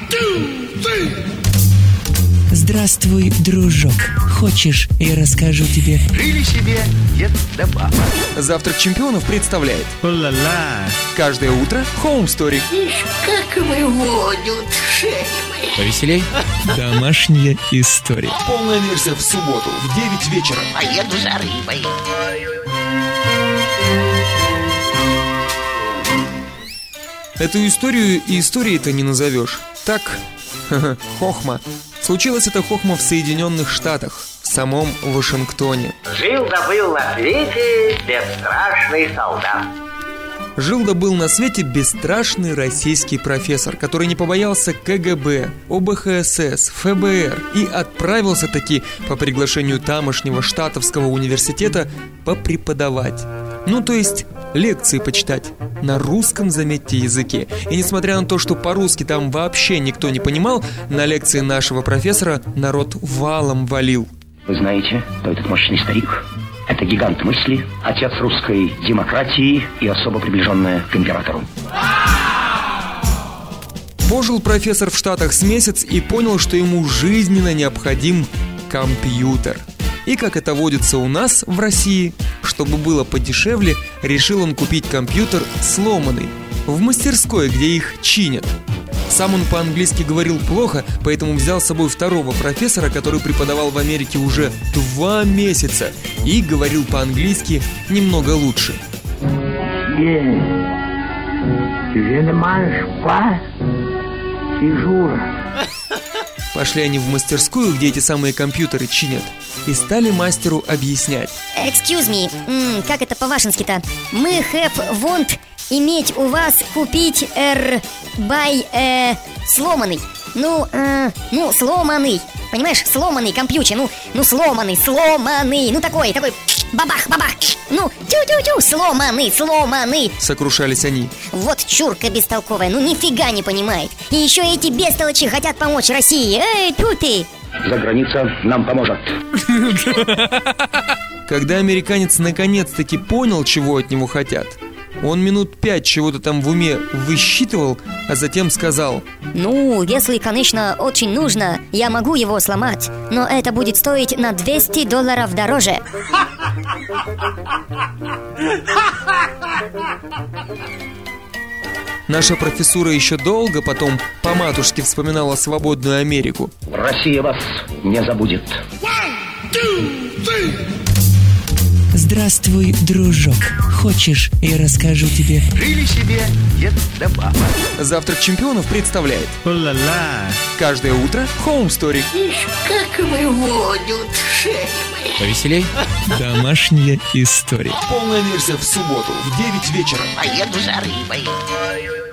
Здравствуй, дружок. Хочешь, я расскажу тебе? Жили себе дед да баба. Завтрак чемпионов представляет каждое утро Home Story. Ишь, как выводят шельмы. Повеселей. Домашняя история. Полная версия в субботу в 9 вечера. Поеду за рыбой. Эту историю и историей-то не назовешь. Так, хохма. Случилось это хохма в Соединенных Штатах, в самом Вашингтоне. Жил-да-был на свете бесстрашный солдат. Жил-да-был на свете бесстрашный российский профессор, который не побоялся КГБ, ОБХСС, ФБР и отправился таки по приглашению тамошнего штатовского университета попреподавать. Ну, то есть лекции почитать. На русском, заметьте, языке. И несмотря на то, что по-русски там вообще никто не понимал, на лекции нашего профессора народ валом валил. Вы знаете, кто этот мощный старик? Это гигант мысли, отец русской демократии и особо приближенная к императору. Пожил профессор в Штатах с месяц и понял, что ему жизненно необходим компьютер. И как это водится у нас в России, чтобы было подешевле, решил он купить компьютер сломанный в мастерской, где их чинят. Сам он по-английски говорил плохо, поэтому взял с собой второго профессора, который преподавал в Америке уже 2 месяца и говорил по-английски немного лучше. Пошли они в мастерскую, где эти самые компьютеры чинят, и стали мастеру объяснять. Excuse me, как это по-вашенски-то? Мы have want иметь у вас купить сломанный. Сломанный. Понимаешь, сломанный компьютер. Сломанный. Такой, бабах. Тю-тю-тю, сломанный. Сокрушались они. Вот чурка бестолковая, нифига не понимает. И еще эти бестолочи хотят помочь России. Эй, тьфу ты! Заграница нам поможет. Когда американец наконец-таки понял, чего от него хотят, он минут 5 чего-то там в уме высчитывал, а затем сказал: если, конечно, очень нужно, я могу его сломать, но это будет стоить на $200 дороже. Наша профессура еще долго потом по матушке вспоминала свободную Америку. Россия вас не забудет. Здравствуй, дружок. Хочешь, я расскажу тебе? Жили себе дед да баба. Завтрак чемпионов представляет каждое утро Home Story. Ишь, как выводят шельмы. Повеселей. Домашняя история. Полная версия в субботу в 9 вечера. Поеду за рыбой.